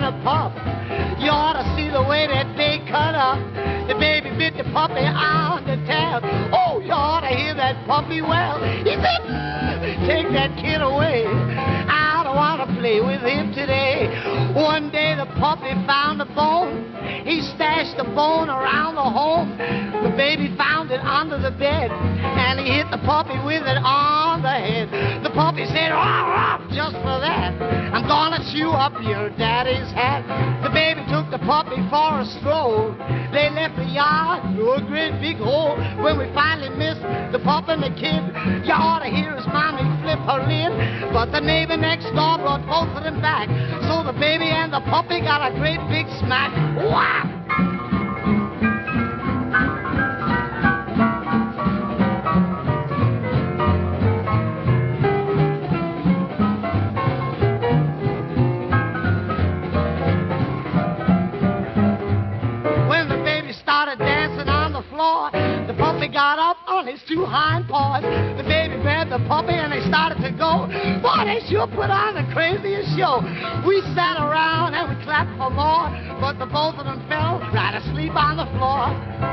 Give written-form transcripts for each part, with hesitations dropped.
a pup. You ought to see the way that they cut up. The baby bit the puppy on the tail. Oh, you ought to hear that puppy well. He said, take that kid away. I don't want to play with him today. One day the puppy found a bone. He stashed the bone around the home. The baby found it under the bed, and he hit the puppy with it on the head. The puppy said, "Rah, rah," just for that. I'm gonna chew up your daddy's hat. The baby took the puppy for a stroll. They left the yard through a great big hole. When we finally missed the pup and the kid, you ought to hear his mommy flip her lid. But the neighbor next door brought both of them back. So the baby and the puppy got a great big smack. Whap! The puppy got up on his two hind paws. The baby grabbed the puppy and they started to go. Boy, they sure put on the craziest show. We sat around and we clapped for more, but the both of them fell right asleep on the floor.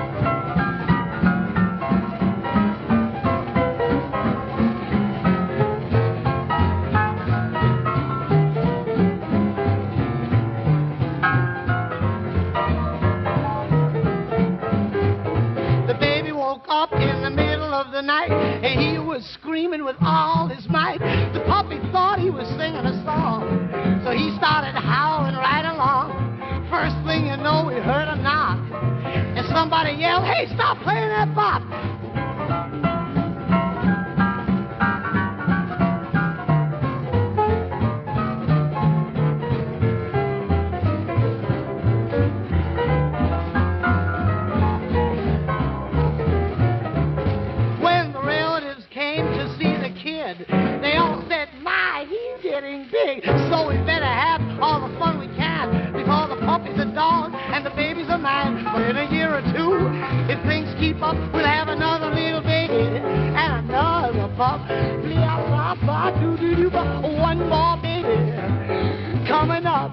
Up in the middle of the night, and he was screaming with all his might. The puppy thought he was singing a song, so he started howling right along. First thing you know, we heard a knock, and somebody yelled, "Hey, stop playing that bop!" They all said, "My, he's getting big, so we better have all the fun we can, because the puppy's a dog and the baby's a man. But in a year or two, if things keep up, we'll have another little baby and another pup. One more baby coming up."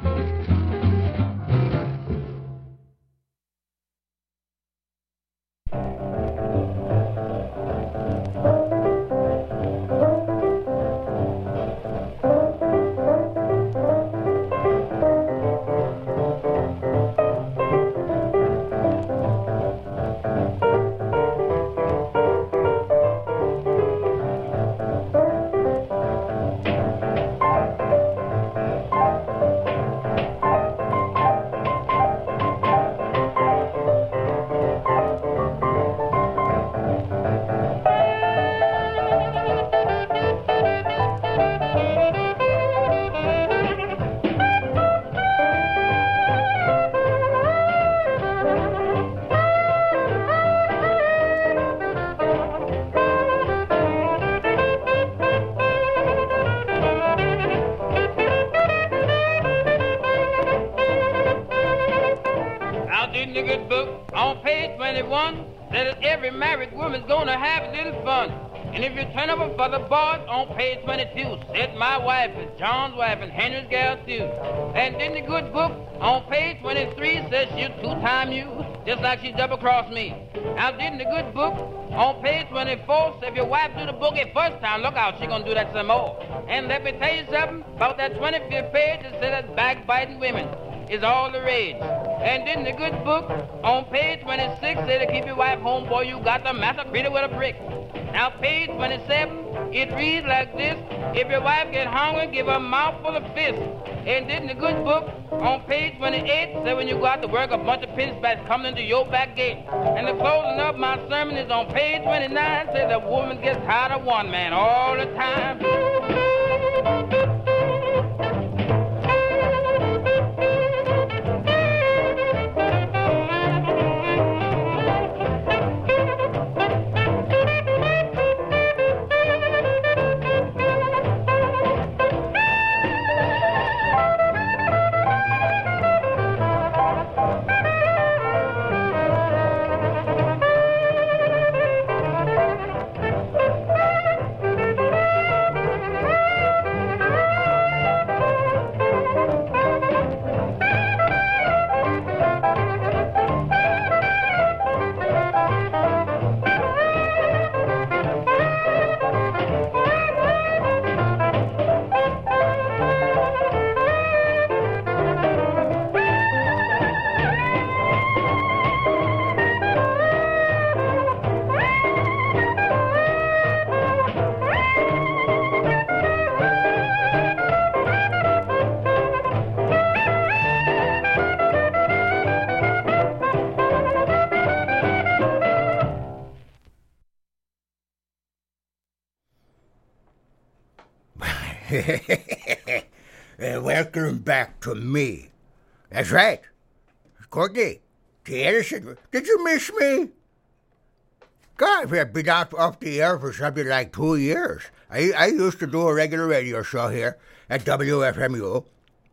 And if you turn over for the board on page 22, said my wife is John's wife and Henry's gal too. And in the good book on page 23 says she'll two-time you, just like she double-crossed me. Now in the good book on page 24 says if your wife do the boogie first time, look out, she gonna do that some more. And let me tell you something about that 25th page that says that backbiting women is all the rage. And in the good book on page 26 says to keep your wife home, boy, you got to massacre her with a brick. Now, page 27, it reads like this: if your wife get hungry, give her a mouthful of fish. And in the good book, on page 28, say when you go out to work, a bunch of piss bats coming into your back gate. And the closing of my sermon is on page 29, says the woman gets tired of one man all the time. Welcome back to me. That's right. Courtney, T. Edison, did you miss me? God, I've been off the air for something like 2 years. I used to do a regular radio show here at WFMU.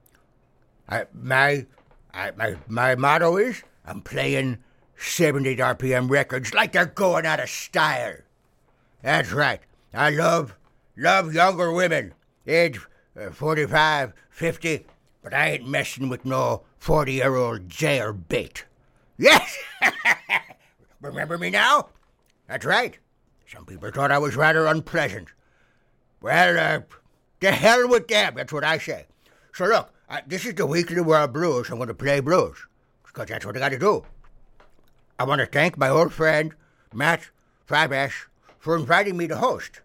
My motto is, I'm playing 70 RPM records like they're going out of style. That's right. I love younger women, age 45, 50, but I ain't messing with no 40-year-old jailbait. Yes! Remember me now? That's right. Some people thought I was rather unpleasant. Well, to hell with them, that's what I say. So look, this is the Weekly World Blues. I'm going to play blues, because that's what I got to do. I want to thank my old friend, Matt Fabash, for inviting me to host.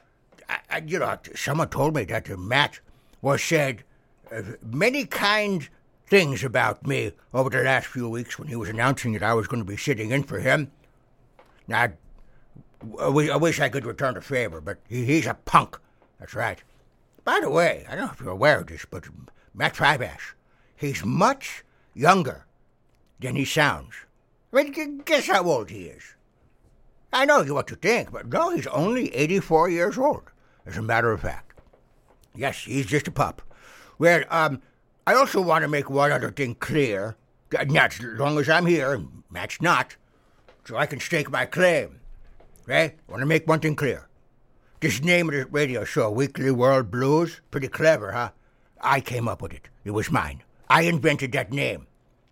Someone told me that Matt was said many kind things about me over the last few weeks when he was announcing that I was going to be sitting in for him. Now, I wish I could return the favor, but he's a punk. That's right. By the way, I don't know if you're aware of this, but Matt Fabash, he's much younger than he sounds. I mean, guess how old he is. I know what you think, but no, he's only 84 years old, as a matter of fact. Yes, he's just a pup. Well, I also want to make one other thing clear. Not as long as I'm here, and Matt's not, so I can stake my claim. Right? I want to make one thing clear. This name of the radio show, Weekly World Blues, pretty clever, huh? I came up with it. It was mine. I invented that name.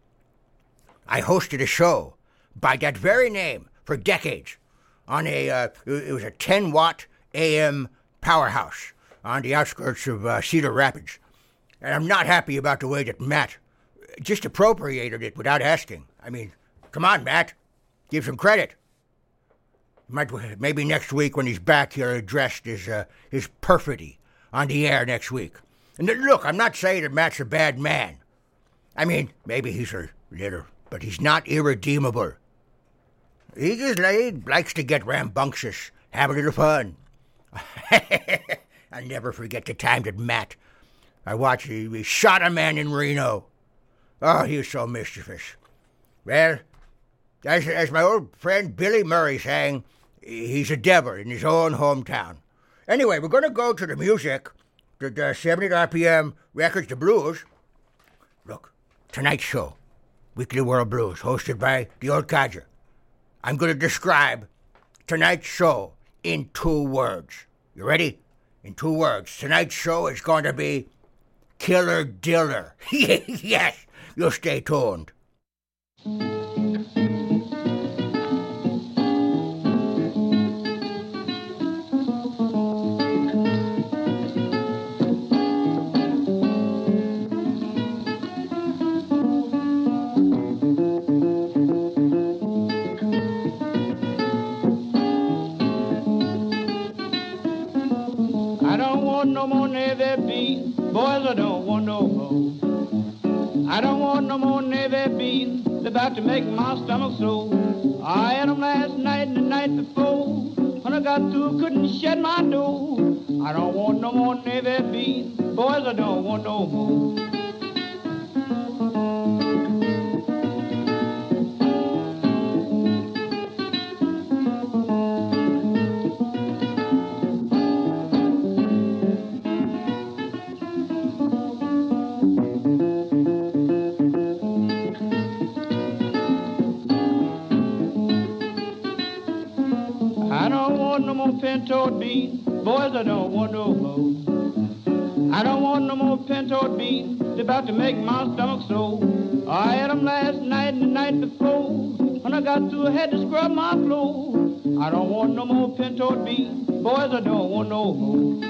I hosted a show by that very name for decades on it was a 10-watt AM powerhouse on the outskirts of Cedar Rapids. And I'm not happy about the way that Matt just appropriated it without asking. I mean, come on, Matt. Give some credit. Maybe next week when he's back here addressed his perfidy on the air next week. And look, I'm not saying that Matt's a bad man. I mean, maybe he's a little, but he's not irredeemable. He just likes to get rambunctious, have a little fun. I'll never forget the time that Matt, he shot a man in Reno. Oh, he was so mischievous. Well, as my old friend Billy Murray sang, he's a devil in his own hometown. Anyway, we're going to go to the music, the 70 RPM records, the blues. Look, tonight's show, Weekly World Blues, hosted by the old codger. I'm going to describe tonight's show in 2 words. You ready? In 2 words. Tonight's show is going to be Killer Diller. Yes, you'll stay tuned. No more Navy beans, boys, I don't want no more. I don't want no more Navy beans, they're about to make my stomach sore. I had them last night and the night before, when I got through, couldn't shut my door. I don't want no more Navy beans, boys, I don't want no more. Pinto beans, boys, I don't want no more. I don't want no more pinto beans, they're about to make my stomach sore. I had them last night and the night before, when I got through, I had to scrub my floor. I don't want no more pinto beans, boys, I don't want no more.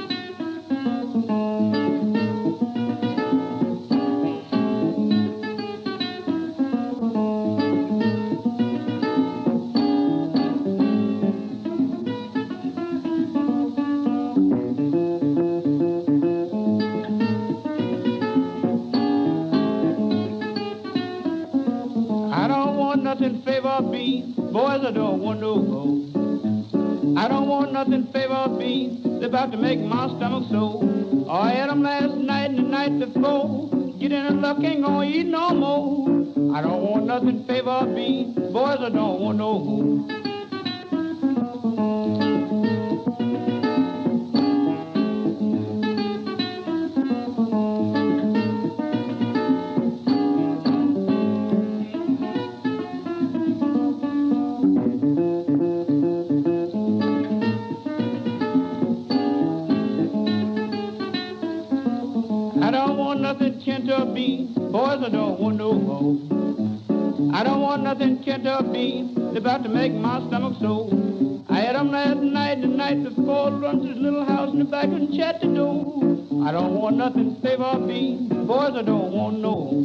Boys, I don't want no more. I don't want nothing favor beans. They're about to make my stomach sore. I ate 'em last night and the night before. Getting a luck ain't gonna eat no more. I don't want nothing favor beans. Boys, I don't want no food. I don't want nothing chinta beans. Boys, I don't want no more. I don't want nothing chinta beans. They're about to make my stomach sore. I had 'em last night and the night before. Run to this little house in the back and shut the door. I don't want nothing favor beans. Boys, I don't want no.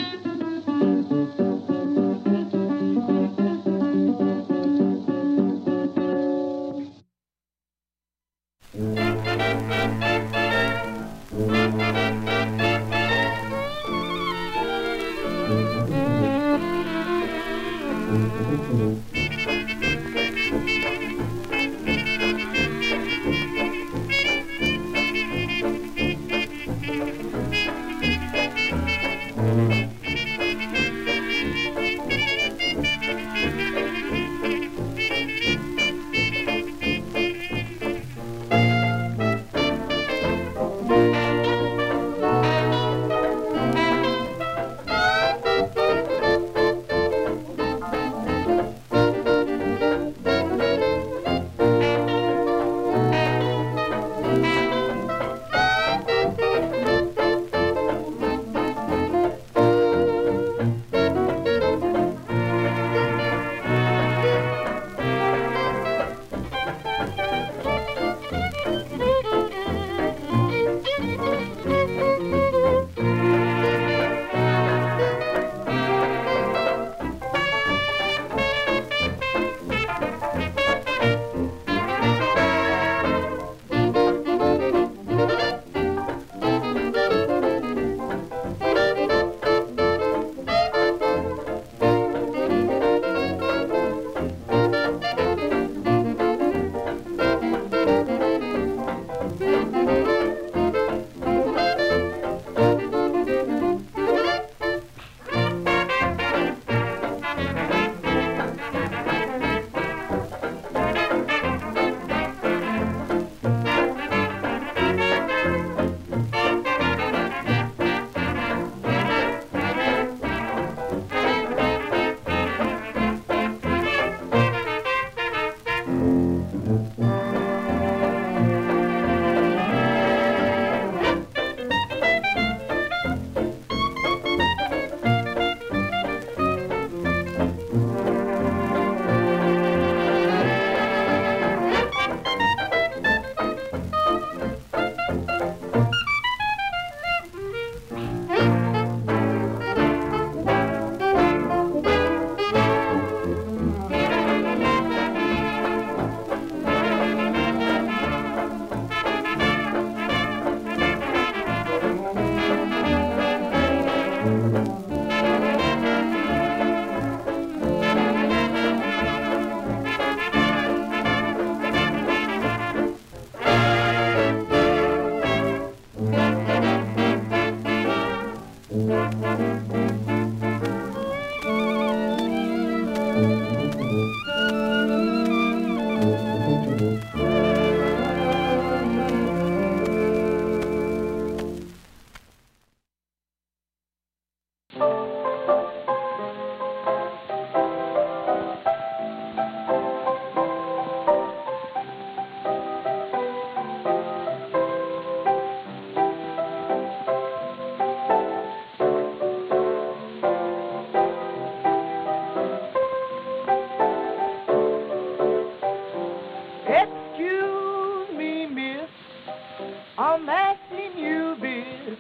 I'm asking you this.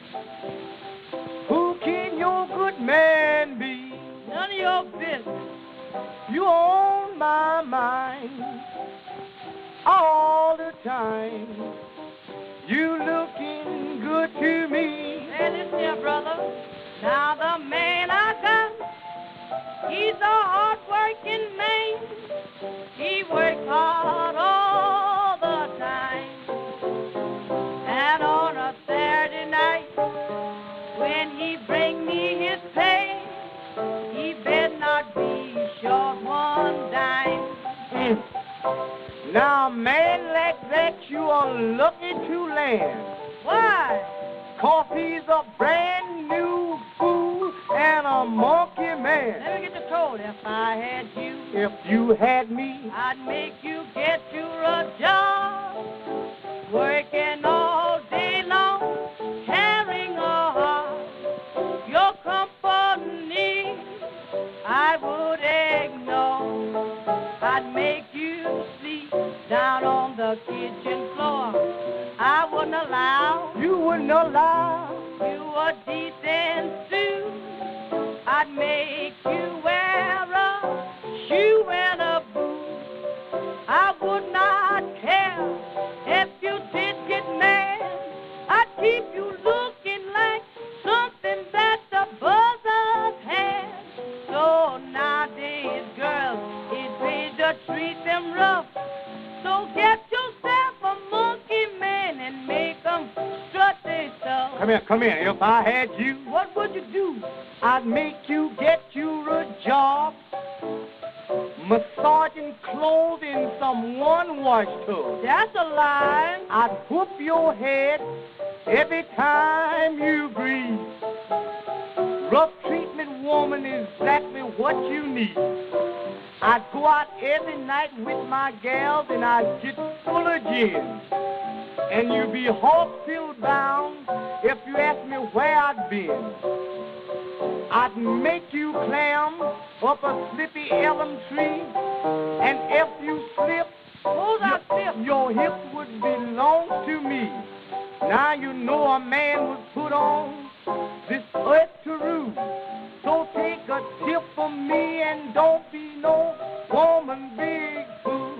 Who can your good man be? None of your business. You on my mind all the time. You looking good to me. Hey, listen here, brother. Now the man I got, he's a hard-working man. He works hard all the time. And on a to land. Why? 'Cause he's a brand new fool and a monkey man. Let me get the code. If I had you, If you had me, I'd make you get you a job. Working all day long, carrying a heart. Your company, I would ignore. I'd make you sleep down on the kitchen floor. I wouldn't allow you wouldn't allow. you a decent suit. I'd make you wear a shoe and a boot. I would not care if you did get mad. I'd keep you looking like something that the buzzards had. So nowadays, girls, it pays to treat them rough. So get yourself a monkey man and make 'em strut their stuff. Come here. If I had you, What would you do? I'd make you get you a job. Massaging clothes in some one-wash tub. That's a lie. I'd whoop your head every time you breathe. Rough treatment woman is exactly what you need. I'd go out every night with my gals and I'd get full of gin. And you'd be Hawkfield bound if you asked me where I'd been. I'd make you climb up a slippy elm tree. And if you slip, your hips would belong to me. Now you know a man was put on this earth to rule. So take a tip from me and don't be no woman big fool.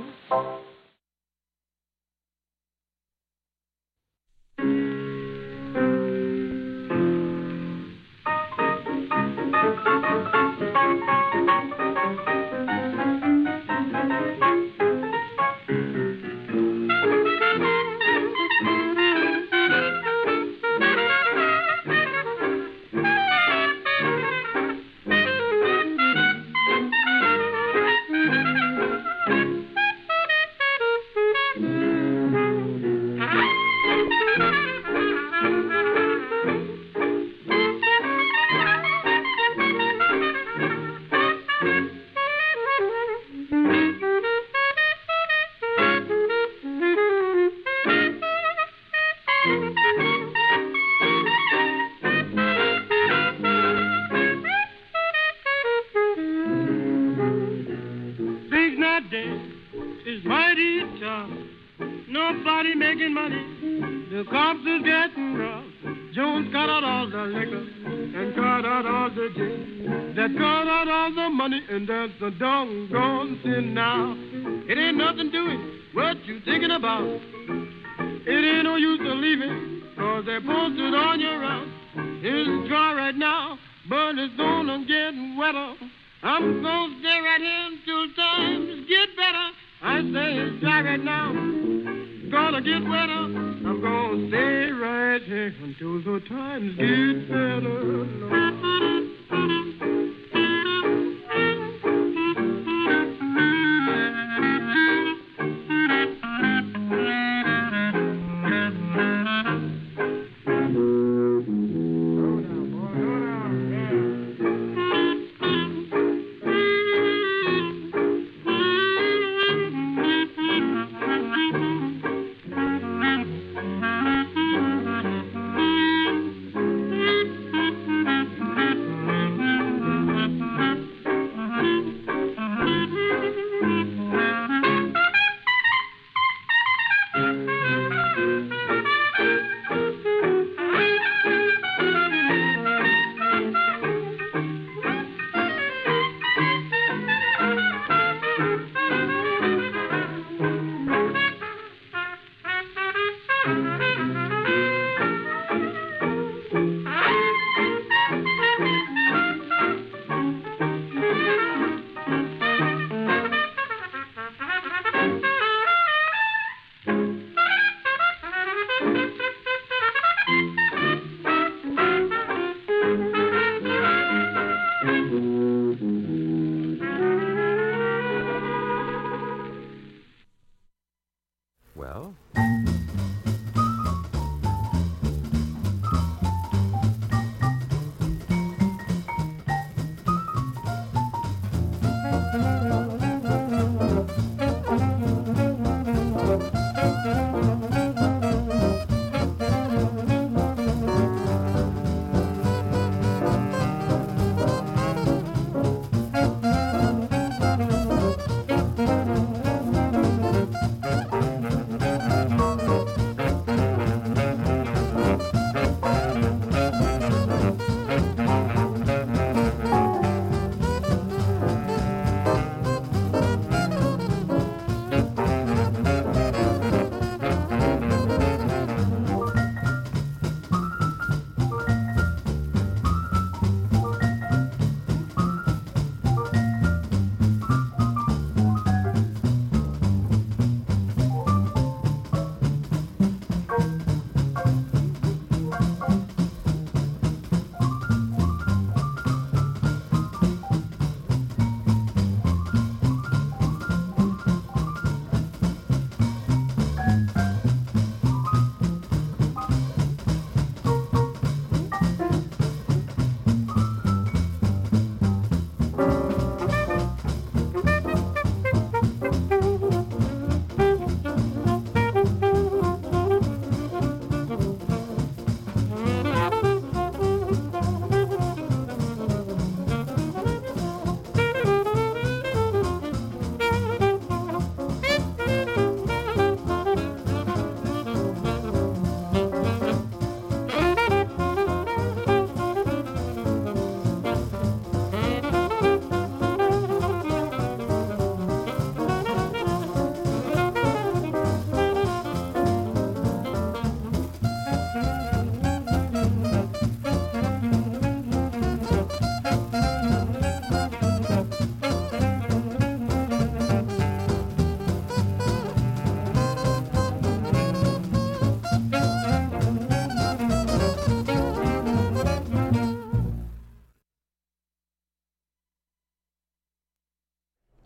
Is mighty tough. Nobody making money. The cops is getting rough. Jones cut out all the liquor and cut out all the gin. That cut out all the money and that's a doggone sin now. It ain't nothing doing what you thinking about. It ain't no use to leaving, 'cause they posted on your house. It's dry right now, but it's gonna get wetter. I'm gonna stay right here until times get better. I say it's dry right now, gonna get wetter. I'm gonna stay right here until the times get better.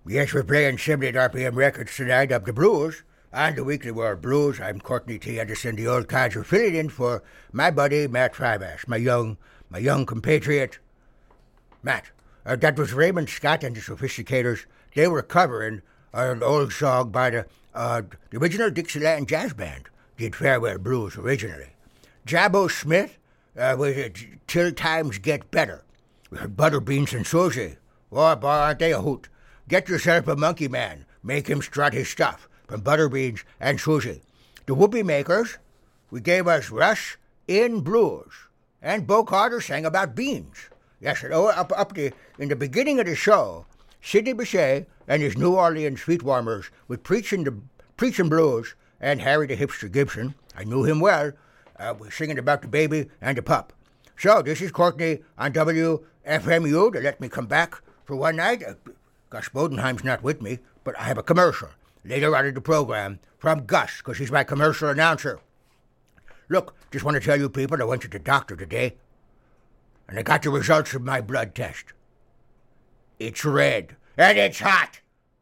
Yes, we're playing 78 RPM records tonight of the blues and the Weekly World Blues. I'm Courtney T. Anderson, the old codger, filling in for my buddy Matt Tribash, my young compatriot, Matt. That was Raymond Scott and the Sophisticators. They were covering an old song by the original Dixieland Jazz Band. Did Farewell Blues originally. Jabbo Smith was Till Times Get Better. We heard Butter Beans and Susie. Boy, aren't they a hoot. Get yourself a monkey man. Make him strut his stuff. From Butterbeans and Susie. The Whoopie Makers, we gave us Rush in Blues. And Bo Carter sang about beans. Yes, and in the beginning of the show, Sidney Bechet and his New Orleans Sweet Warmers with Preaching Blues and Harry the Hipster Gibson, I knew him well, was singing about the baby and the pup. So, this is Courtney on WFMU to let me come back for one night. Gus Bodenheim's not with me, but I have a commercial later on in the program from Gus, because he's my commercial announcer. Look, just want to tell you people, I went to the doctor today, and I got the results of my blood test. It's red, and it's hot.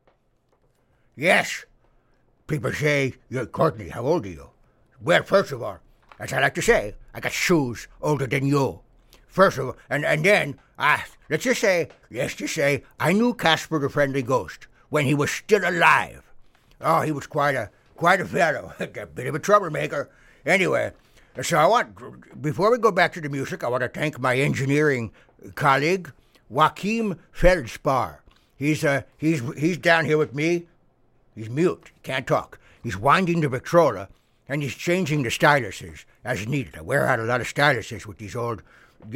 Yes. People say, you're Courtney, how old are you? Well, first of all, as I like to say, I got shoes older than you. First of all, and then, let's just say, I knew Casper the Friendly Ghost when he was still alive. Oh, he was quite a fellow, a bit of a troublemaker. Anyway, so before we go back to the music, I want to thank my engineering colleague, Joachim Feldspar. He's down here with me. He's mute, can't talk. He's winding the Victrola, and he's changing the styluses as needed. I wear out a lot of styluses with these old,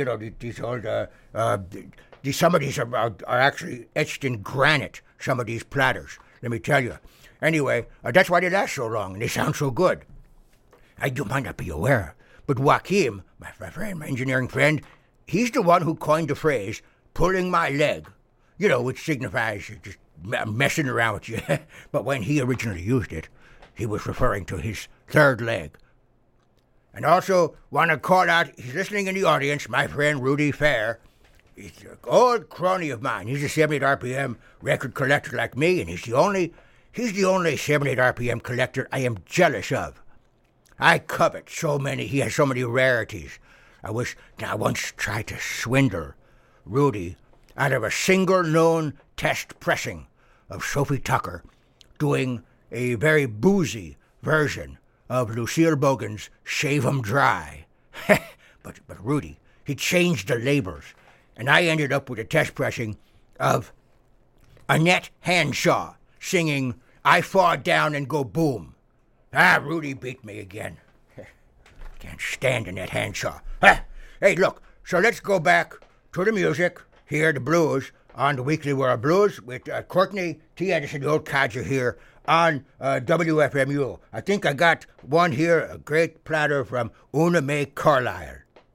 some of these are actually etched in granite, some of these platters, let me tell you. Anyway, that's why they last so long, and they sound so good. You might not be aware, but Joachim, my friend, my engineering friend, he's the one who coined the phrase, pulling my leg, which signifies just messing around with you. But when he originally used it, he was referring to his third leg. And also want to call out, he's listening in the audience, my friend Rudy Fair. He's an old crony of mine. He's a 78 RPM record collector like me, and he's the only 78 RPM collector I am jealous of. I covet so many. He has so many rarities. I once tried to swindle Rudy out of a single known test pressing of Sophie Tucker doing a very boozy version of Lucille Bogan's Shave 'Em Dry. But Rudy, he changed the labels, and I ended up with a test pressing of Annette Hanshaw singing I Fall Down and Go Boom. Rudy beat me again. Can't stand Annette Hanshaw. Hey, look, so let's go back to the music, hear the blues on the Weekly World Blues with Courtney T. Anderson, the old codger here on WFMU. I think I got one here, a great platter from Una Mae Carlisle.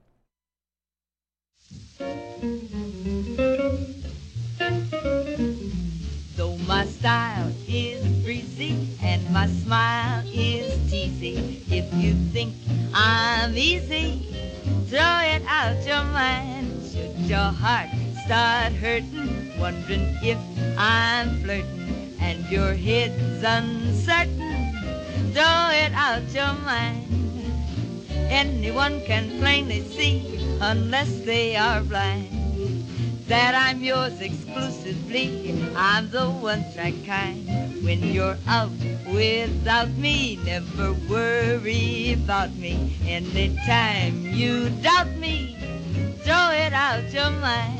Though my style is breezy and my smile is teasy, if you think I'm easy, throw it out your mind. Should your heart start hurting, wondering if I'm flirting, and your head's uncertain, throw it out your mind. Anyone can plainly see, unless they are blind, that I'm yours exclusively. I'm the one-track kind. When you're out without me, never worry about me. Anytime you doubt me, throw it out your mind.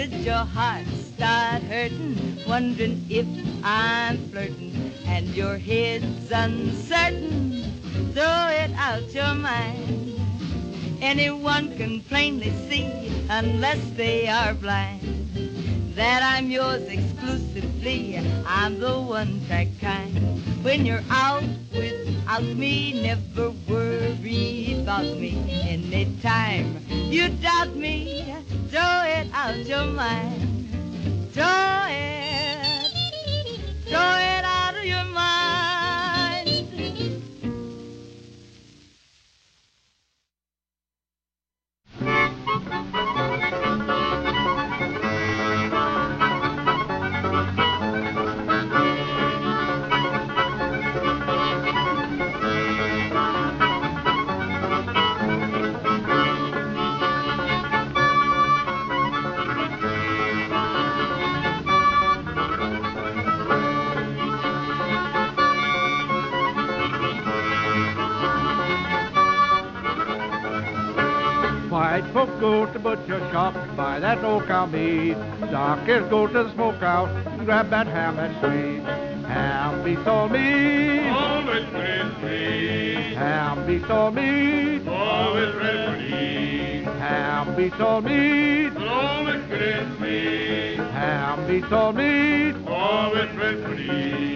should your heart start hurting, wondering if I'm flirting, and your head's uncertain, throw it out your mind. Anyone can plainly see, unless they are blind, that I'm yours exclusively. I'm the one-track kind. When you're out without me, never worry about me. Anytime you doubt me, throw it out your mind. Throw it out of your mind. White folks go to butcher shop, buy that old cow meat. Darkies go to the smokehouse, grab that ham and sweet. Ham beats all meat, always good for me. Ham beats all meat, Always ready for me. ham beats all meat, Always good for me. ham beats all meat. Always ready for me.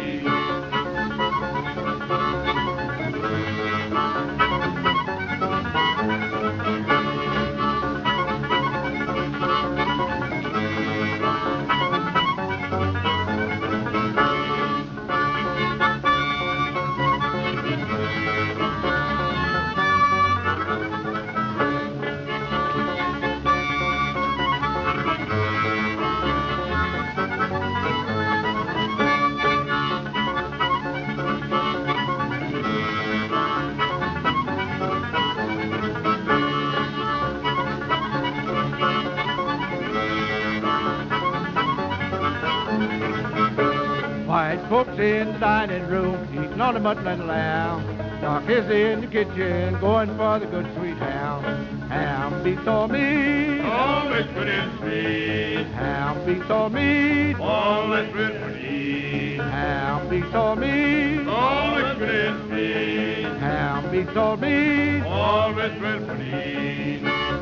White folks in the dining room, eating on the mutton and the lamb. Darkies in the kitchen, going for the good sweet ham. Ham beats all meat, Always good and sweet. ham beats all meat, Always ready for me. ham beats all meat, Always good and sweet. ham beats all meat. Always ready for me.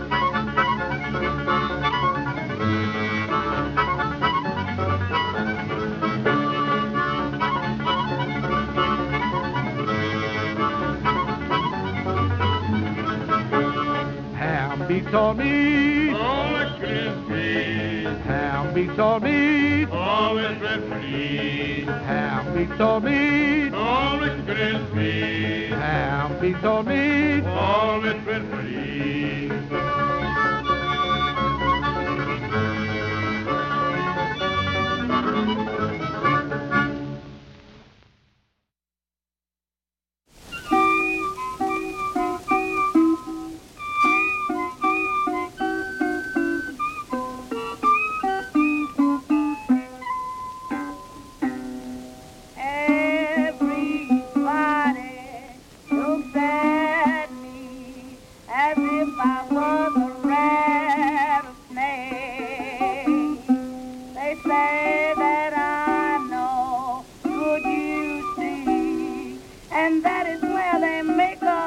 Ham beats all meat, Always good and sweet. ham beats all meat, Always ready for me. ham beats all meat, Always good and sweet. ham beats all meat. Always ready for me. Everybody looks at me as if I was a rattlesnake. They say that I'm no good, you see, and that is where they make a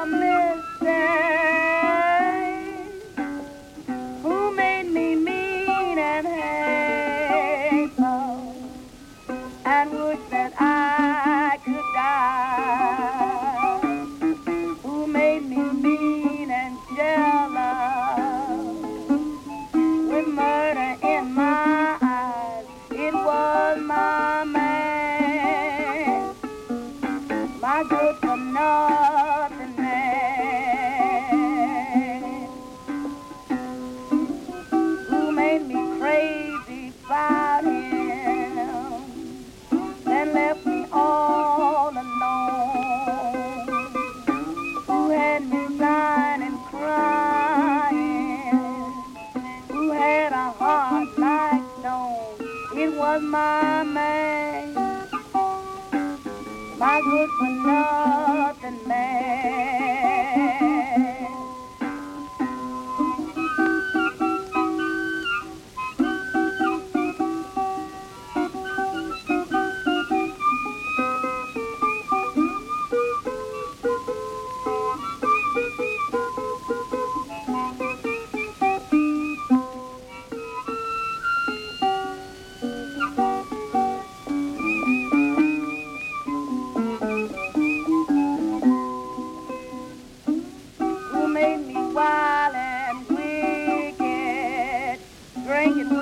mistake. Who made me mean and hateful, and wish that I could die? Who made me mean and jealous, with murder in my eyes? It was my man, my good for nothing man, who made me crazy about him, then left me all alone, who had me sighing and crying, who had a heart like stone. It was my man, my good for nothing man.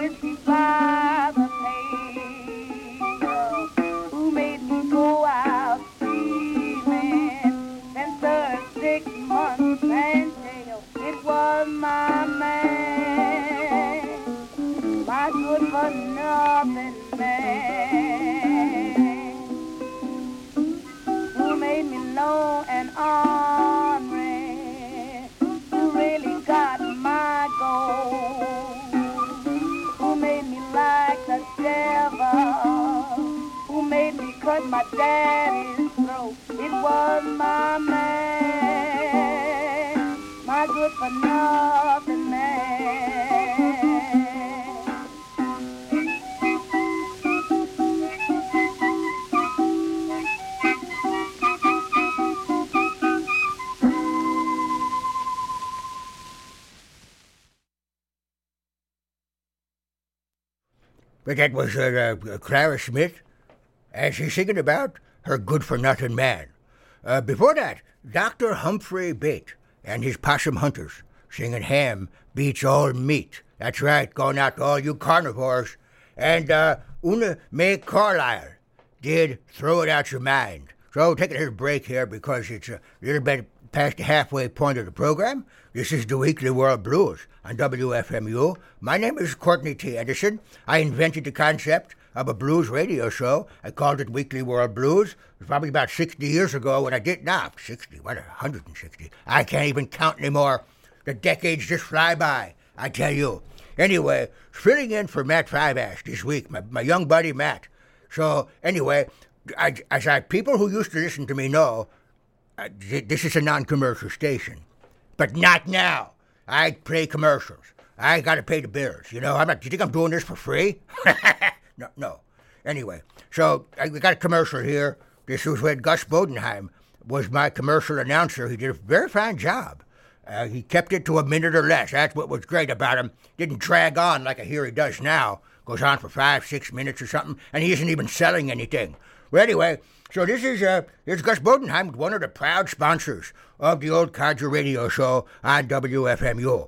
whiskey by the pail, who made me go out stealing, and served 6 months in jail. It was my man, my good for nothing man, who made me low and ornery, who really got my gold, who made me like the devil, who made me cut my daddy's throat. It was my man, my good for nothing man. But that was Clara Smith, and she's singing about her good-for-nothing man. Before that, Dr. Humphrey Bate and his Possum Hunters singing Ham Beats All Meat. That's right, going out to all you carnivores. And Una Mae Carlisle did Throw It Out Your Mind. So take a little break here because it's a little bit past the halfway point of the program. This is the Weekly World Blues on WFMU. My name is Courtney T. Anderson. I invented the concept of a blues radio show. I called it Weekly World Blues. It was probably about 60 years ago when I did. 60, what, 160? I can't even count anymore. The decades just fly by, I tell you. Anyway, filling in for Matt Five-Ash this week, my young buddy Matt. So anyway, as people who used to listen to me know, this is a non-commercial station. But not now. I play commercials. I got to pay the bills, you know. Do you think I'm doing this for free? No. Anyway, so we got a commercial here. This was when Gus Bodenheim was my commercial announcer. He did a very fine job. He kept it to a minute or less. That's what was great about him. Didn't drag on like I hear he does now. Goes on for 5-6 minutes or something, and he isn't even selling anything. Well, anyway, so this is Gus Bodenheim, one of the proud sponsors of the Old Codger Radio Show on WFMU.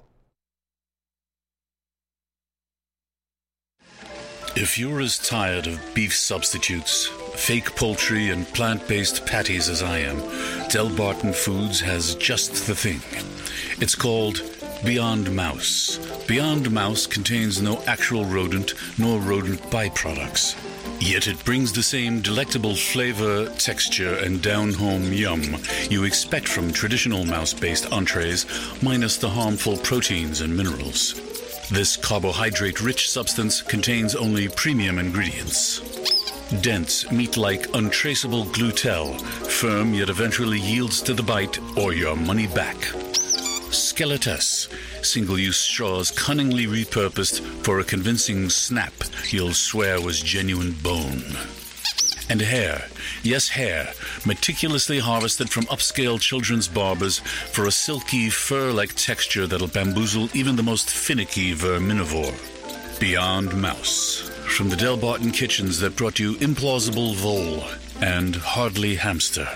If you're as tired of beef substitutes, fake poultry, and plant-based patties as I am, Del Barton Foods has just the thing. It's called Beyond Mouse. Beyond Mouse contains no actual rodent nor rodent byproducts. Yet it brings the same delectable flavor, texture, and down-home yum you expect from traditional mouse-based entrees, minus the harmful proteins and minerals. This carbohydrate-rich substance contains only premium ingredients. Dense, meat-like, untraceable glutel, firm yet eventually yields to the bite or your money back. Skeletus, single-use straws cunningly repurposed for a convincing snap you'll swear was genuine bone. And hair, yes hair, meticulously harvested from upscale children's barbers for a silky fur-like texture that'll bamboozle even the most finicky verminivore. Beyond Mouse, from the Del Barton kitchens that brought you Implausible Vole and Hardly Hamster.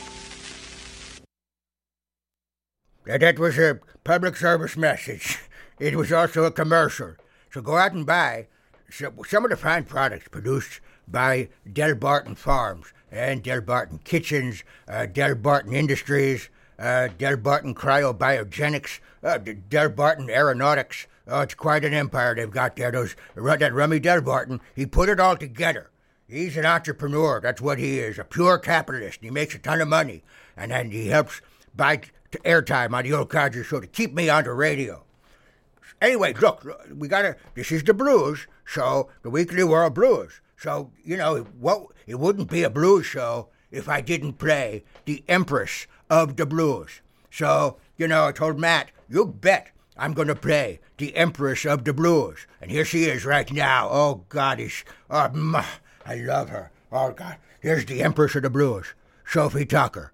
That was a public service message. It was also a commercial. So go out and buy some of the fine products produced by Del Barton Farms and Del Barton Kitchens, Del Barton Industries, Del Barton Cryobiogenics, Del Barton Aeronautics. Oh, it's quite an empire they've got there. That Rummy Del Barton, he put it all together. He's an entrepreneur. That's what he is, a pure capitalist. He makes a ton of money, and then he helps buy airtime on the Old Codger Show to keep me on the radio. Anyway, look, this is the blues show, the Weekly World Blues. So, you know, it wouldn't be a blues show if I didn't play the Empress of the Blues. So, you know, I told Matt, you bet I'm going to play the Empress of the Blues. And here she is right now. Oh, God, I love her. Oh, God. Here's the Empress of the Blues, Sophie Tucker.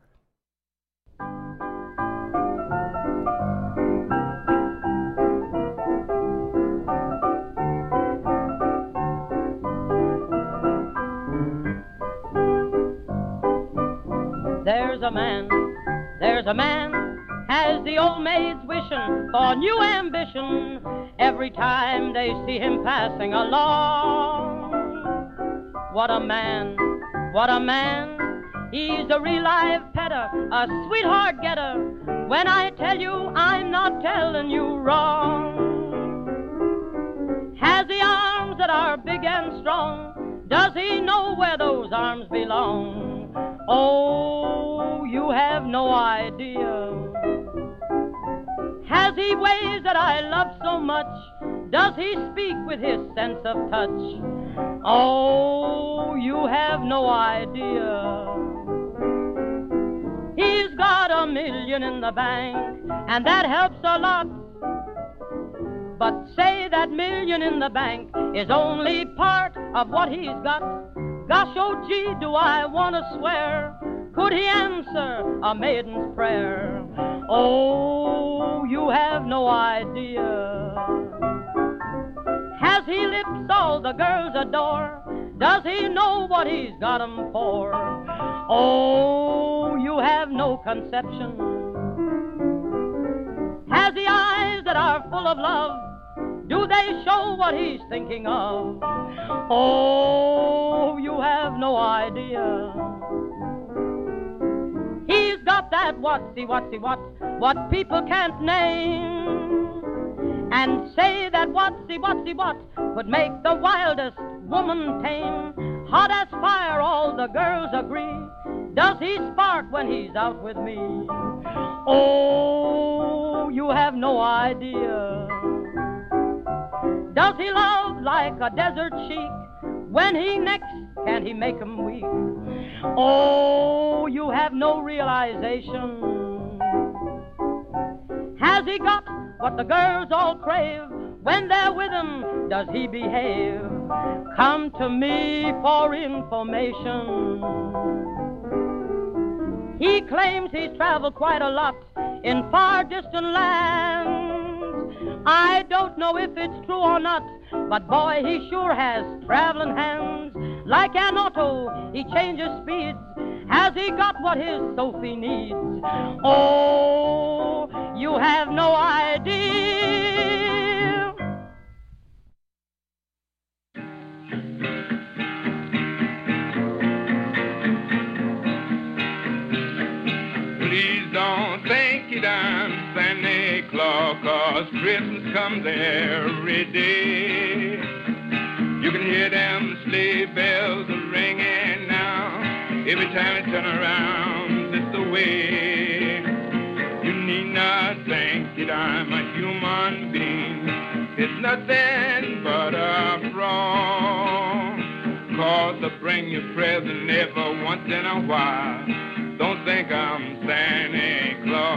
There's a man, has the old maid's wishing for new ambition. every time they see him passing along. What a man, what a man. He's a real live petter, a sweetheart getter. When I tell you, I'm not telling you wrong. Has he arms that are big and strong? Does he know where those arms belong? Oh, you have no idea. Has he ways that I love so much? Does he speak with his sense of touch? Oh, you have no idea. He's got $1 million in the bank, and that helps a lot. But say that $1 million in the bank is only part of what he's got. Gosh, oh gee, do I want to swear, could he answer a maiden's prayer? Oh, you have no idea. Has he lips all the girls adore? Does he know what he's got 'em for? Oh, you have no conception. Has he eyes that are full of love? Do they show what he's thinking of? Oh, you have no idea. He's got that whatsy what people can't name. And say that whatsy what could make the wildest woman tame. Hot as fire, all the girls agree. Does he spark when he's out with me? Oh, you have no idea. Does he love like a desert sheik? When he necks, can he make him weak? Oh, you have no realization. Has he got what the girls all crave? When they're with him, does he behave? Come to me for information. He claims he's traveled quite a lot in far distant lands. I don't know if it's true or not, but boy, he sure has traveling hands. Like an auto, he changes speeds. Has he got what his Sophie needs? Oh, you have no idea. Please don't think it I'm Santa Claus, 'cause Christmas comes every day. You can hear them sleigh bells ringing now. Every time you turn around, it's the way. You need not think that I'm a human being. It's nothing but a fraud. 'Cause I bring you present every once in a while. Don't think I'm Santa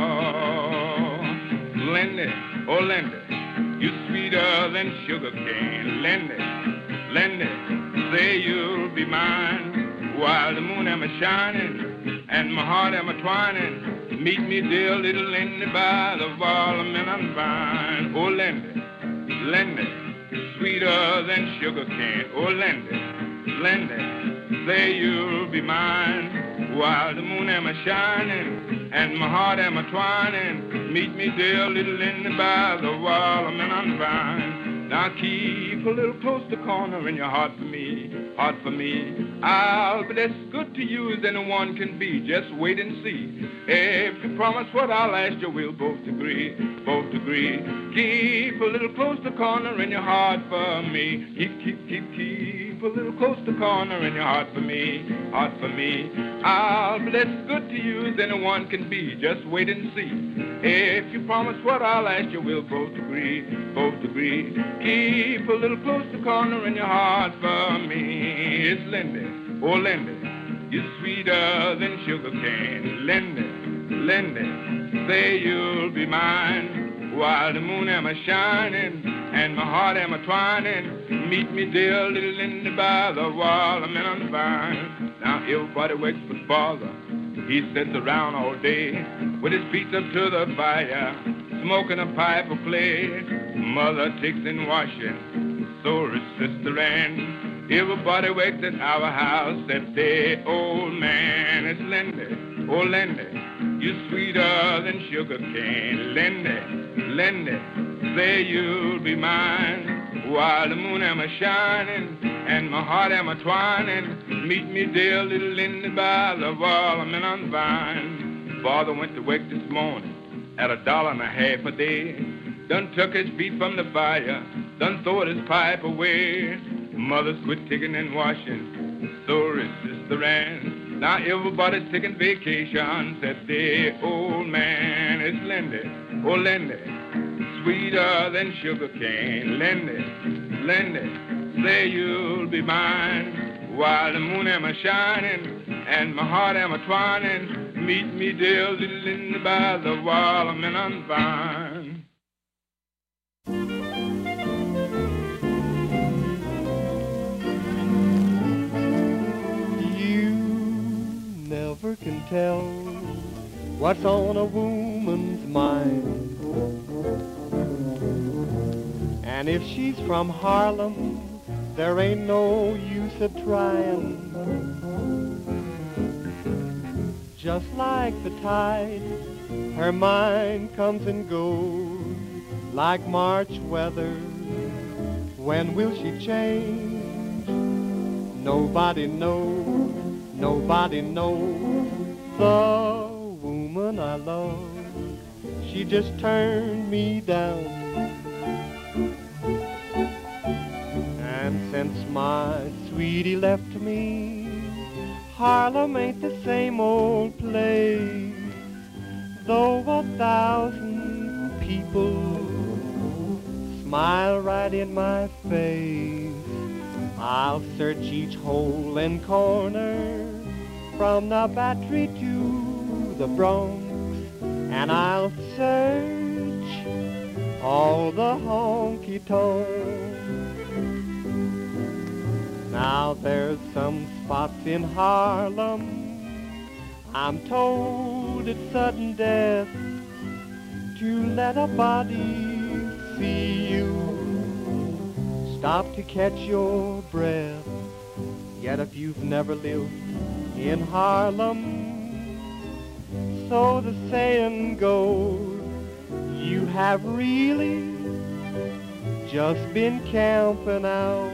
Claus. Lindy, oh Lindy, you sweeter than sugar cane. Lindy, Lindy, say you'll be mine. While the moon am a-shining and my heart am a-twining, meet me, dear little Lindy, by the watermelon vine. Oh, Lindy, Lindy, sweeter than sugar cane. Oh, Lindy, Lindy, say you'll be mine. While the moon am a-shining and my heart am a-twining, meet me, dear little Lindy, by the watermelon vine. Now keep a little close to corner in your heart for me, heart for me. I'll be as good to you as anyone can be. Just wait and see. If you promise what I'll ask you, we'll both agree, both agree. Keep a little close to corner in your heart for me. Keep a little close to corner in your heart for me, heart for me. I'll be as good to you as anyone can be. Just wait and see. If you promise what I'll ask you, we'll both agree, both agree. Keep a little close to corner in your heart for me. It's Lindy, oh Lindy, you're sweeter than sugar cane. Lindy, Lindy, say you'll be mine. While the moon am a-shining and my heart am a-twining, meet me, dear little Lindy, by the watermelon vine. Now everybody works but father. He sits around all day with his feet up to the fire, smoking a pipe of clay. Mother takes in washing, so is sister Ann. Everybody works at our house that day. Old man, it's Lindy, oh Lindy, you're sweeter than sugar cane. Lindy, Lindy, say you'll be mine. While the moon am a-shining and my heart am a-twining, meet me, dear little Lindy, by the watermelon vine. Father went to work this morning at $1.50 a day. Done took his feet from the fire, done throwed his pipe away. Mother's quit ticking and washing, so is Sister Ann. Now everybody's taking vacation, said the old man. It's Lindy, oh Lindy, sweeter than sugar cane. Lindy, Lindy, say you'll be mine. While the moon am a-shining and my heart am a-twining, meet me, dear little Lindy, by the watermelon vine. Never can tell what's on a woman's mind. And if she's from Harlem, there ain't no use of trying. Just like the tide, her mind comes and goes like March weather. When will she change? Nobody knows. Nobody knows. The woman I love, she just turned me down. And since my sweetie left me, Harlem ain't the same old place. Though 1,000 people smile right in my face, I'll search each hole and corner from the Battery to the Bronx, and I'll search all the honky-tonks. Now there's some spots in Harlem, I'm told it's sudden death to let a body see you. Stop to catch your breath. Yet if you've never lived in Harlem, so the saying goes, you have really just been camping out.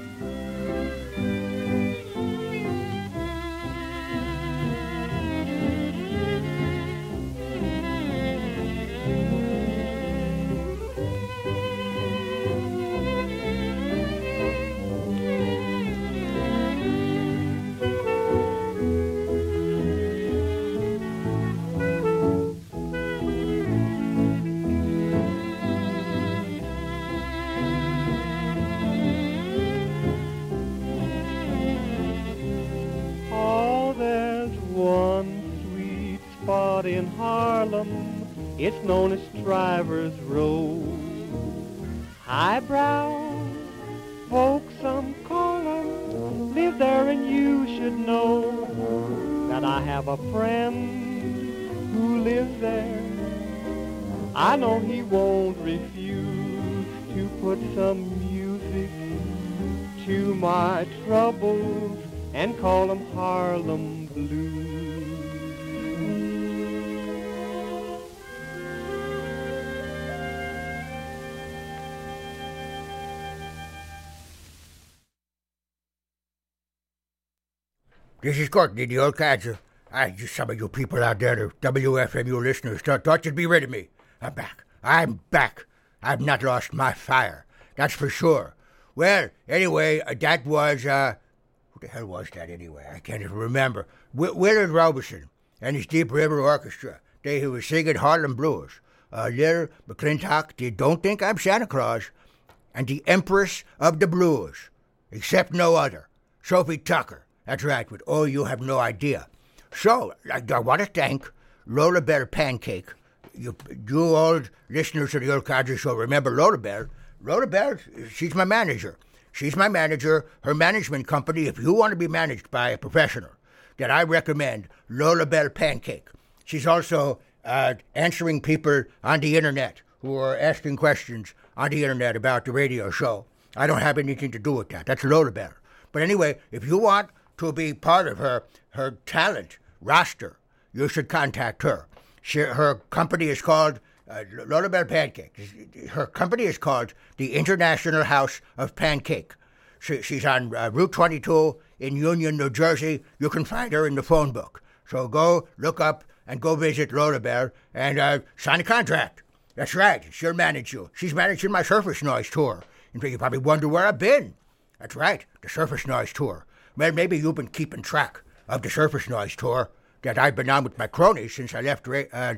In Harlem, it's known as Driver's Row. Highbrow folks, some call 'em, live there, and you should know that I have a friend who lives there. I know he won't refuse to put some music to my troubles and call 'em Harlem Blues. This is Courtney, the old cadger. Just some of you people out there, the WFMU listeners, thought you'd be rid of me. I'm back. I'm back. I've not lost my fire. That's for sure. Well, anyway, that was, who the hell was that anyway? I can't even remember. Willard Robinson and his Deep River Orchestra. They were singing Harlem Blues. Little McClintock, they Don't Think I'm Santa Claus, and the Empress of the Blues, except no other, Sophie Tucker. That's right, with Oh, You Have No Idea. So, I want to thank Lola Bell Pancake. You old listeners of the Old Codger Show remember Lola Bell. Lola Bell, she's my manager. She's my manager, her management company. If you want to be managed by a professional, then I recommend Lola Bell Pancake. She's also answering people on the internet who are asking questions on the internet about the radio show. I don't have anything to do with that. That's Lola Bell. But anyway, if you want to be part of her talent roster, you should contact her. Her company is called Lola Bell Pancake. Her company is called the International House of Pancake. She's on Route 22 in Union, New Jersey. You can find her in the phone book. So go look up and go visit Lola Bell and sign a contract. That's right. She'll manage you. She's managing my Surface Noise tour. In fact, you probably wonder where I've been. That's right, the Surface Noise tour. Well, maybe you've been keeping track of the Surface Noise tour that I've been on with my cronies since I left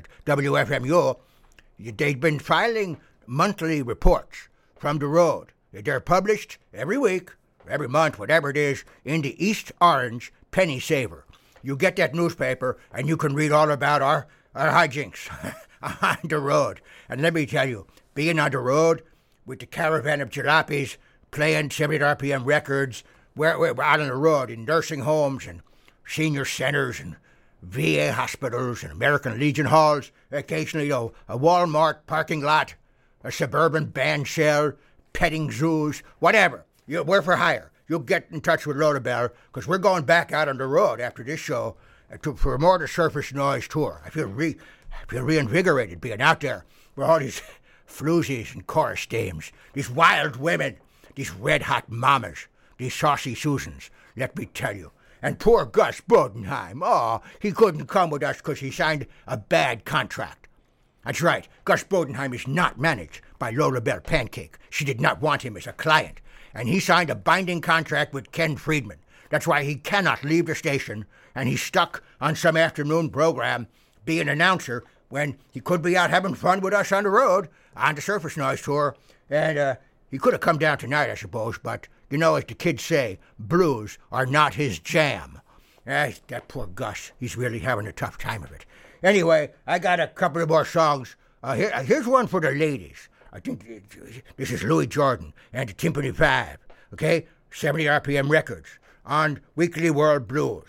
WFMU. They've been filing monthly reports from the road. They're published every week, every month, whatever it is, in the East Orange Penny Saver. You get that newspaper and you can read all about our hijinks on the road. And let me tell you, being on the road with the caravan of jalopies playing 70 RPM records, we're out on the road in nursing homes and senior centers and VA hospitals and American Legion halls, occasionally a Walmart parking lot, a suburban band shell, petting zoos, whatever. We're for hire. You'll get in touch with Lola Bell because we're going back out on the road after this show for more of the Surface Noise tour. I feel reinvigorated being out there with all these floozies and chorus dames, these wild women, these red-hot mamas, these saucy Susans, let me tell you. And poor Gus Bodenheim, he couldn't come with us because he signed a bad contract. That's right, Gus Bodenheim is not managed by Lola Bell Pancake. She did not want him as a client. And he signed a binding contract with Ken Friedman. That's why he cannot leave the station, and he's stuck on some afternoon program being an announcer when he could be out having fun with us on the road on the Surface Noise tour. And he could have come down tonight, I suppose, but, you know, as the kids say, blues are not his jam. That poor Gus, he's really having a tough time of it. Anyway, I got a couple of more songs. Here's one for the ladies. I think this is Louis Jordan and the Timpani 5, okay? 70 RPM records on Weekly World Blues.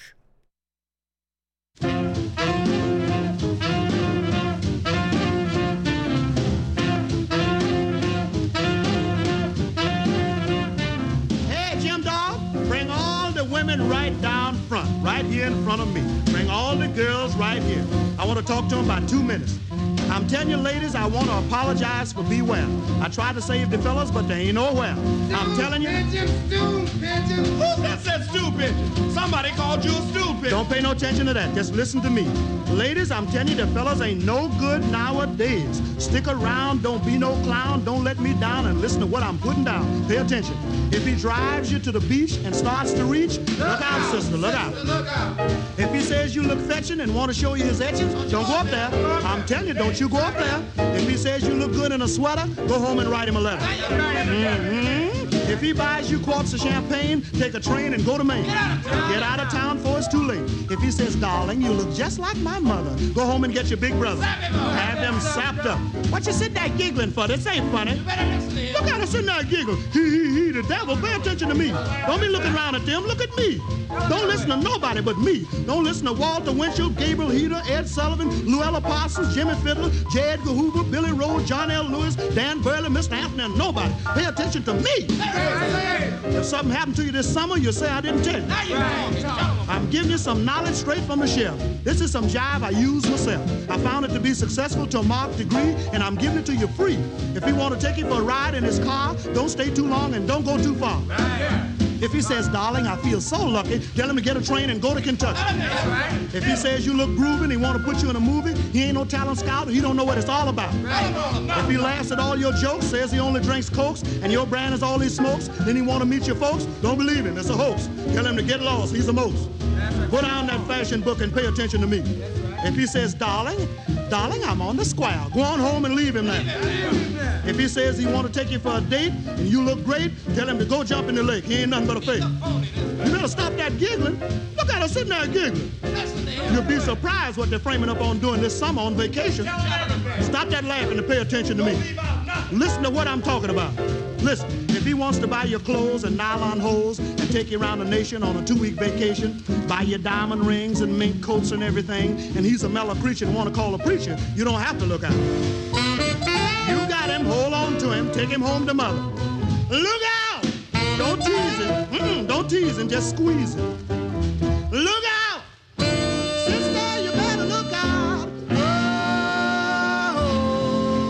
Hey, Jim Dog, bring all the women right down front, right here in front of me. Bring all the girls right here. I want to talk to them about 2 minutes. I'm telling you, ladies, I want to apologize for Be Well. I tried to save the fellas, but they ain't nowhere. I'm telling you. Stool pigeon. Who said stool pigeon? Somebody called you a stool pigeon. Don't pay no attention to that. Just listen to me. Ladies, I'm telling you, the fellas ain't no good nowadays. Stick around. Don't be no clown. Don't let me down and listen to what I'm putting down. Pay attention. If he drives you to the beach and starts to reach, look out, sister. Look out. Look out. If he says you look fetching and want to show you his etchings, don't go up there. I'm telling you, don't you go up there. If he says you look good in a sweater, go home and write him a letter. If he buys you quarts of champagne, take a train and go to Maine. Get out of town before it's too late. If he says, darling, you look just like my mother, go home and get your big brother. Have them sapped up. What you sitting there giggling for? This ain't funny. Look at us sitting there giggling. He, the devil. Pay attention to me. Don't be looking around at them. Look at me. Don't listen to nobody but me. Don't listen to Walter Winchell, Gabriel Heater, Ed Sullivan, Llewellyn Parsons, Jimmy Fiddler, J. Edgar Hoover, Billy Rose, John L. Lewis, Dan Burley, Mr. Anthony, and nobody. Pay attention to me. If something happened to you this summer, you say I didn't tell you. I'm giving you some knowledge straight from the shelf. This is some jive I use myself. I found it to be successful to a marked degree, and I'm giving it to you free. If you want to take you for a ride in his car, don't stay too long and don't go too far. If he says, darling, I feel so lucky, tell him to get a train and go to Kentucky. If he says you look groovy and he want to put you in a movie, he ain't no talent scout, he don't know what it's all about. If he laughs at all your jokes, says he only drinks Cokes, and your brand is all he smokes, then he want to meet your folks, don't believe him, it's a hoax. Tell him to get lost, he's the most. Put down that fashion book and pay attention to me. If he says, darling, I'm on the square, go on home and leave him there. If he says he want to take you for a date and you look great, tell him to go jump in the lake. He ain't nothing but a fake. You better stop that giggling. Look at her sitting there giggling. You'll be surprised what they're framing up on doing this summer on vacation. Stop that laughing and pay attention to me. Listen to what I'm talking about. Listen, if he wants to buy your clothes and nylon hose and take you around the nation on a 2-week vacation, buy your diamond rings and mink coats and everything, and he's a mellow creature and want to call a preacher, you don't have to look out. You got him, hold on to him, take him home to mother. Look out! Don't tease him. Don't tease him, just squeeze him. Look out! Sister, you better look out. Oh,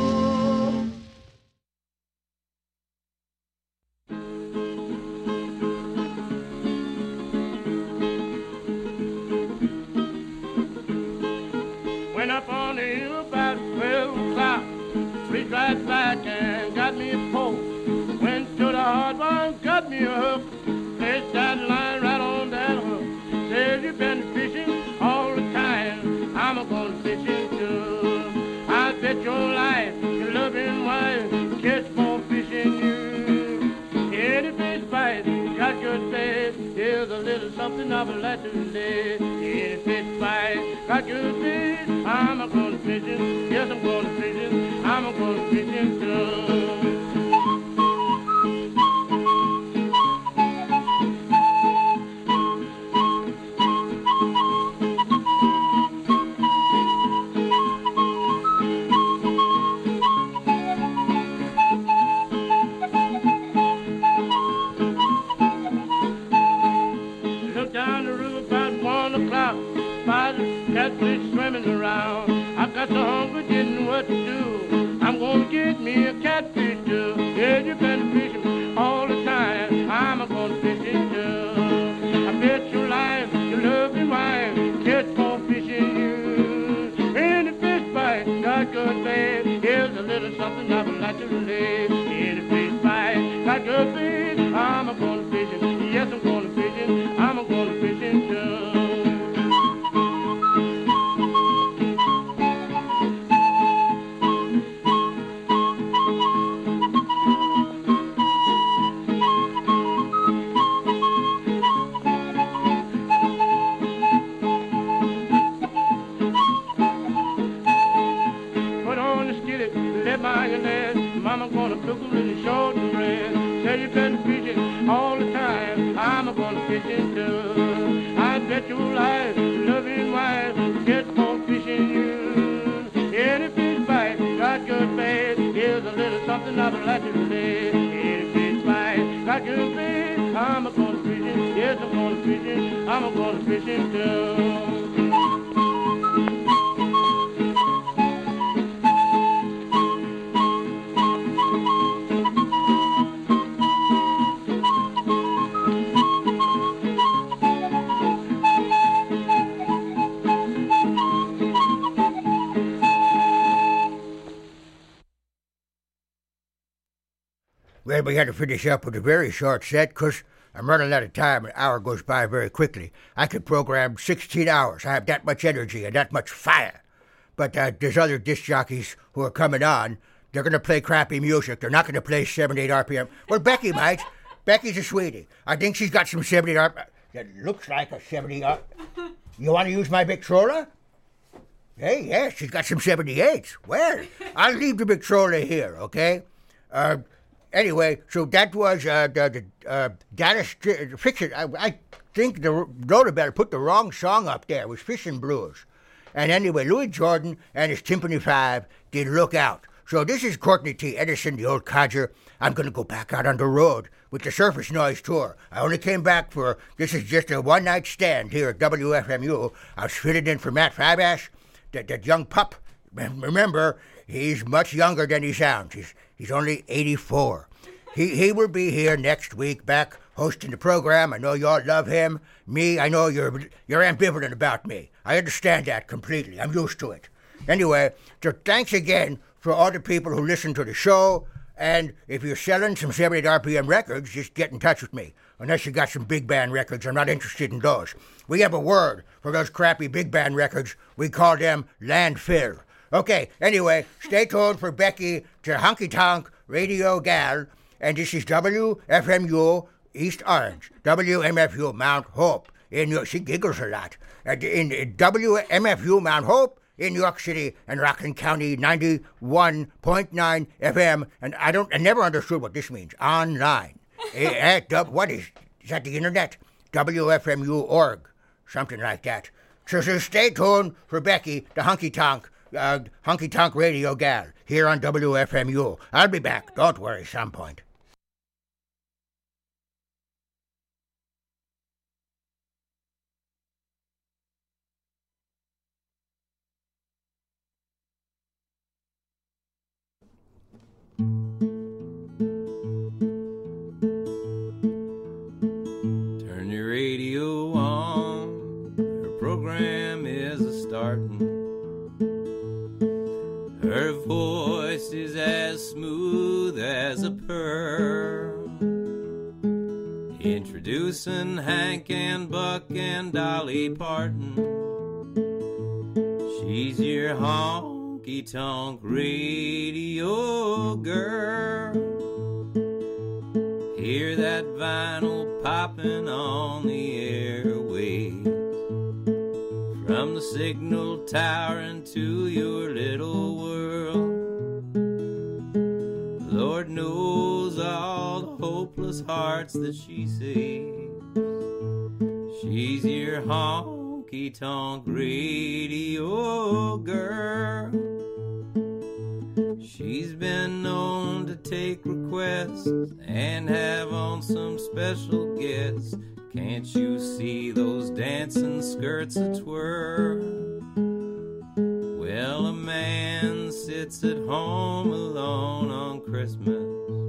here's a little something I would like to lay. In a fish fight, got good fish, I'm a going fishing. Yes, I'm going fishing, I'm a going fishing too. Catfish swimming around. I got so hungry, didn't know what to do. I'm gonna get me a catfish too. Yeah, you been fishing all the time. I'm gonna fish it too. I bet your life, your loving wife, catch more fishing you. In the fish bite, got good bait. Here's a little something I would like to lay. In the fish bite, got good bait. I'm gonna fish it. Yes, I'm gonna fish it. I'm gonna fish it too. Mama gonna cook a little short bread. Tell you been fishing all the time. I'm gonna fish it too. I bet your life, loving wife, get more fishing you. Any fish bite, got good bait. Here's a little something I would like to say. Any fish bite, got good bait. I'm gonna fish it. Yes, I'm gonna fish it. I'm gonna fish it too. Well, we had to finish up with a very short set because I'm running out of time. An hour goes by very quickly. I could program 16 hours. I have that much energy and that much fire. But there's other disc jockeys who are coming on. They're going to play crappy music. They're not going to play 78 RPM. Well, Becky might. Becky's a sweetie. I think she's got some 70 RPM. That looks like a 70 RPM. You want to use my Victrola? Hey, yeah, she's got some 78s. Well, I'll leave the Victrola here, okay? Anyway, so that was the data fiction. I think the Rhoda better put the wrong song up there. It was Fishing Blues. And anyway, Louis Jordan and his Timpani 5 did Look Out. So this is Courtney T. Edison, the old codger. I'm going to go back out on the road with the Surface Noise Tour. I only came back this is just a one-night stand here at WFMU. I was fitted in for Matt Fabash, that young pup. Remember, he's much younger than he sounds. He's only 84. He will be here next week, back hosting the program. I know y'all love him. Me, I know you're ambivalent about me. I understand that completely. I'm used to it. Anyway, so thanks again for all the people who listen to the show. And if you're selling some 78 RPM records, just get in touch with me. Unless you got some big band records, I'm not interested in those. We have a word for those crappy big band records. We call them landfill. Okay, anyway, stay tuned for Becky to Honky Tonk Radio Gal. And this is WFMU East Orange, WMFU Mount Hope. She giggles a lot. In WMFU Mount Hope in New York City and Rockland County, 91.9 FM. And I never understood what this means. Online. What is that the internet? WFMU.org. Something like that. So stay tuned for Becky, the Honky Tonk Radio Gal, here on WFMU. I'll be back, don't worry, some point. Turn your radio on, her program is a-startin'. Her voice is as smooth as a pearl, introducing Hank and Buck and Dolly Parton. She's your honky-tonk radio girl. hear that vinyl popping on the airwaves. From the signal tower into your little world. Lord knows all the hopeless hearts that she saves. She's your honky-tonk radio girl. She's been known to take requests and have on some special guests. Can't you see those dancing skirts a twirl? Well, a man sits at home alone on Christmas.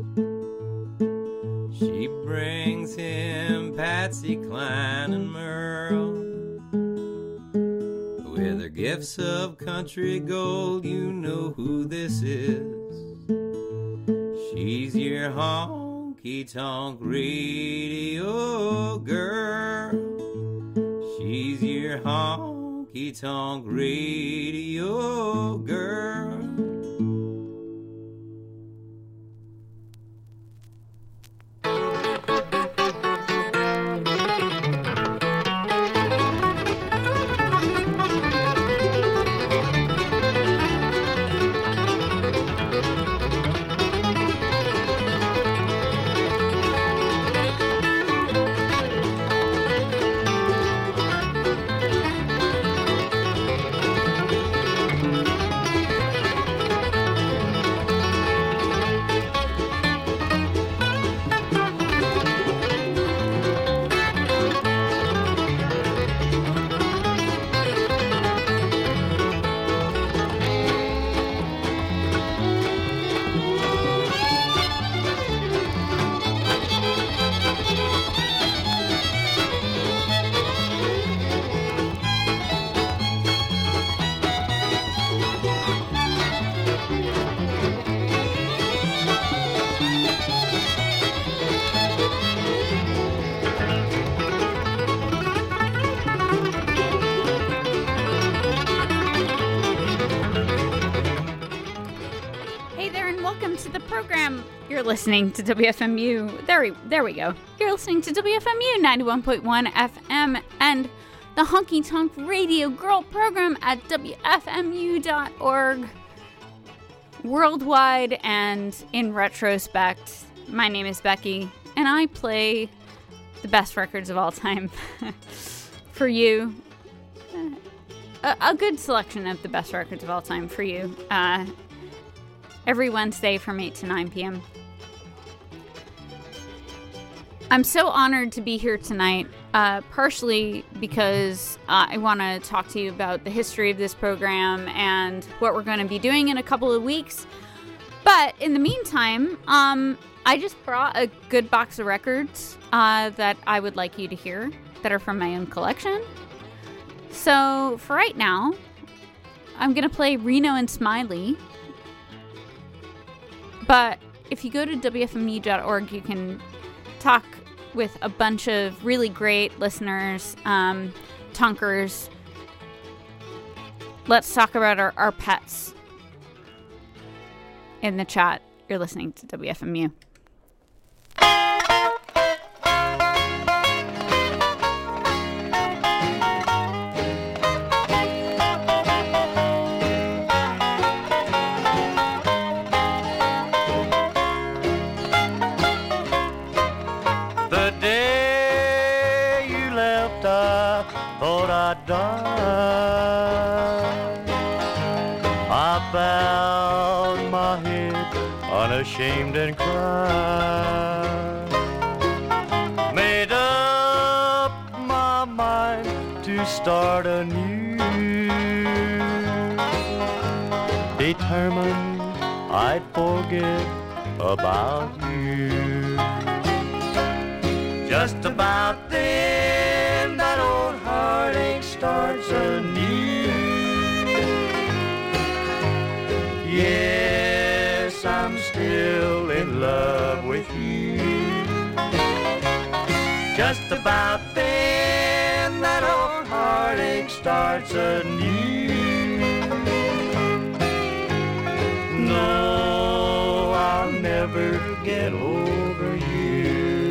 She brings him Patsy Cline and Merle. With her gifts of country gold, you know who this is. She's your honky-tonk radio girl. She's your honky-tonk radio girl. Listening to WFMU. There we go. You're listening to WFMU 91.1 FM and the Honky Tonk Radio Girl program at WFMU.org. Worldwide and in retrospect, my name is Becky, and I play the best records of all time for you. A good selection of the best records of all time for you. Every Wednesday from 8 to 9 p.m. I'm so honored to be here tonight, partially because I want to talk to you about the history of this program and what we're going to be doing in a couple of weeks. But in the meantime, I just brought a good box of records that I would like you to hear that are from my own collection. So for right now, I'm going to play Reno and Smiley. But if you go to WFMU.org, you can talk with a bunch of really great listeners, tonkers. Let's talk about our pets in the chat. You're listening to WFMU. I bowed my head unashamed and cried. Made up my mind to start anew. Determined I'd forget about you. Just about then that old heartache starts anew. Yes, I'm still in love with you. Just about then that old heartache starts anew. No, I'll never get over you.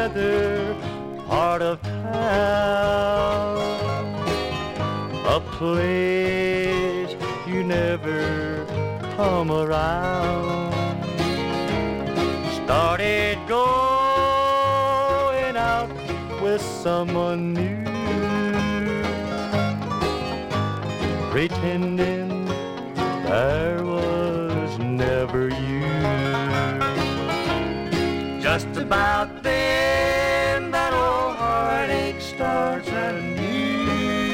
other part of town, a place you never come around. Started going out with someone new, pretending there was never you. Just about then that old heartache starts anew.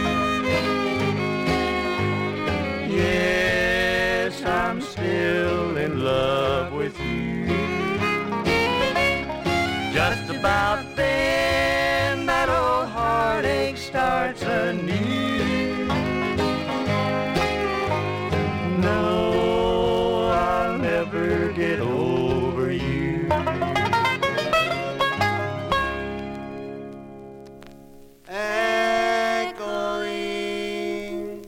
Yes, I'm still in love with you. Just about then that old heartache starts anew. No, I'll never get over you. Echoing,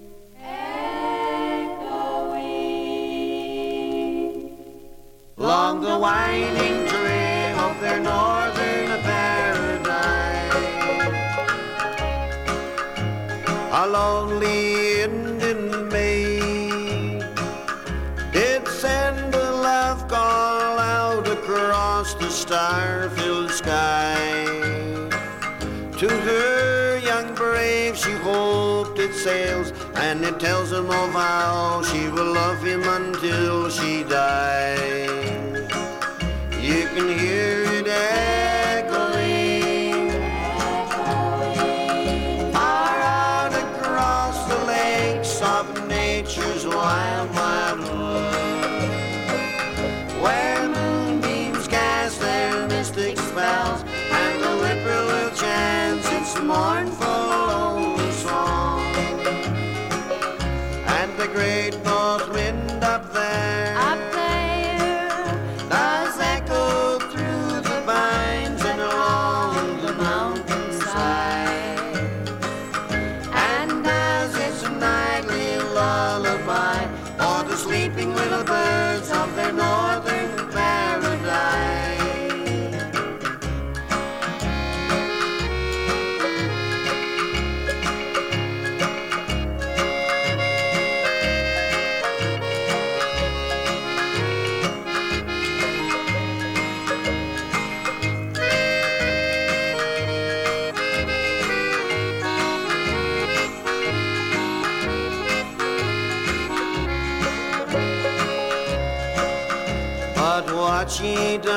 echoing, along the winding trail of their northern paradise, a lonely Indian maid did send a love call out across the star-filled sky. To her young brave she hoped it sails, and it tells him of how she will love him until she dies. You can hear it echoing far out across the lakes of nature's wild, wild wood, where moonbeams cast their mystic spells and the whippoorwill chants its mournful lonely song. And the great north wind up there does echo through the vines and along the mountainside, and as its nightly lullaby for the sleeping little birds of their northern paradise. But what she does